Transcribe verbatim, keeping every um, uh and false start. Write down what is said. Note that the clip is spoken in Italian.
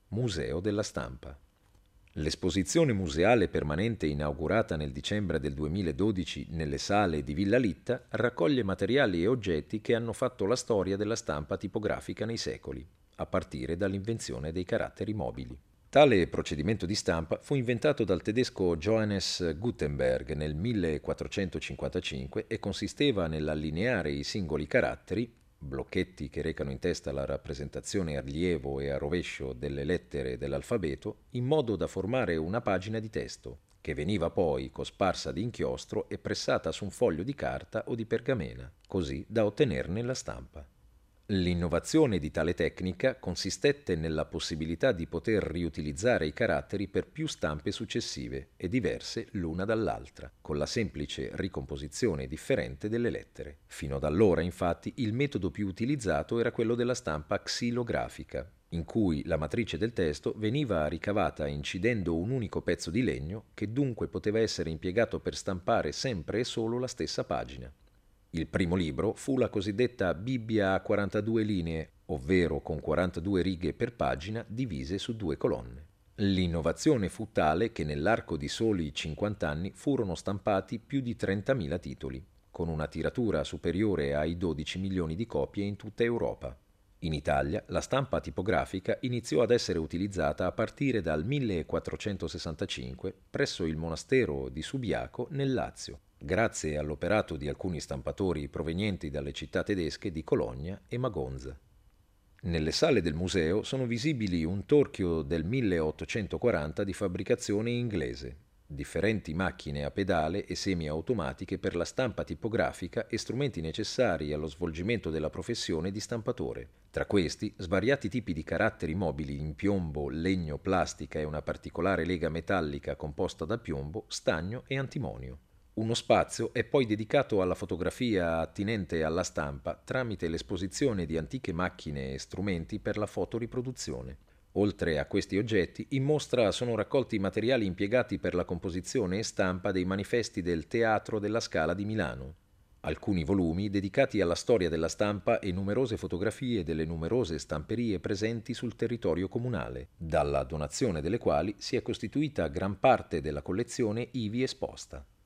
Museo della Stampa. L'esposizione museale permanente inaugurata nel dicembre del duemiladodici nelle sale di Villa Litta raccoglie materiali e oggetti che hanno fatto la storia della stampa tipografica nei secoli, a partire dall'invenzione dei caratteri mobili. Tale procedimento di stampa fu inventato dal tedesco Johannes Gutenberg nel millequattrocentocinquantacinque e consisteva nell'allineare i singoli caratteri, blocchetti che recano in testa la rappresentazione a rilievo e a rovescio delle lettere dell'alfabeto, in modo da formare una pagina di testo, che veniva poi cosparsa di inchiostro e pressata su un foglio di carta o di pergamena, così da ottenerne la stampa. L'innovazione di tale tecnica consistette nella possibilità di poter riutilizzare i caratteri per più stampe successive e diverse l'una dall'altra, con la semplice ricomposizione differente delle lettere. Fino ad allora, infatti, il metodo più utilizzato era quello della stampa xilografica, in cui la matrice del testo veniva ricavata incidendo un unico pezzo di legno che dunque poteva essere impiegato per stampare sempre e solo la stessa pagina. Il primo libro fu la cosiddetta Bibbia a quarantadue linee, ovvero con quarantadue righe per pagina divise su due colonne. L'innovazione fu tale che nell'arco di soli cinquanta anni furono stampati più di trentamila titoli, con una tiratura superiore ai dodici milioni di copie in tutta Europa. In Italia la stampa tipografica iniziò ad essere utilizzata a partire dal millequattrocentosessantacinque presso il monastero di Subiaco nel Lazio, grazie all'operato di alcuni stampatori provenienti dalle città tedesche di Cologna e Magonza. Nelle sale del museo sono visibili un torchio del milleottocentoquaranta di fabbricazione inglese, differenti macchine a pedale e semiautomatiche per la stampa tipografica e strumenti necessari allo svolgimento della professione di stampatore. Tra questi, svariati tipi di caratteri mobili in piombo, legno, plastica e una particolare lega metallica composta da piombo, stagno e antimonio. Uno spazio è poi dedicato alla fotografia attinente alla stampa tramite l'esposizione di antiche macchine e strumenti per la fotoriproduzione. Oltre a questi oggetti, in mostra sono raccolti i materiali impiegati per la composizione e stampa dei manifesti del Teatro della Scala di Milano. Alcuni volumi dedicati alla storia della stampa e numerose fotografie delle numerose stamperie presenti sul territorio comunale, dalla donazione delle quali si è costituita gran parte della collezione ivi esposta.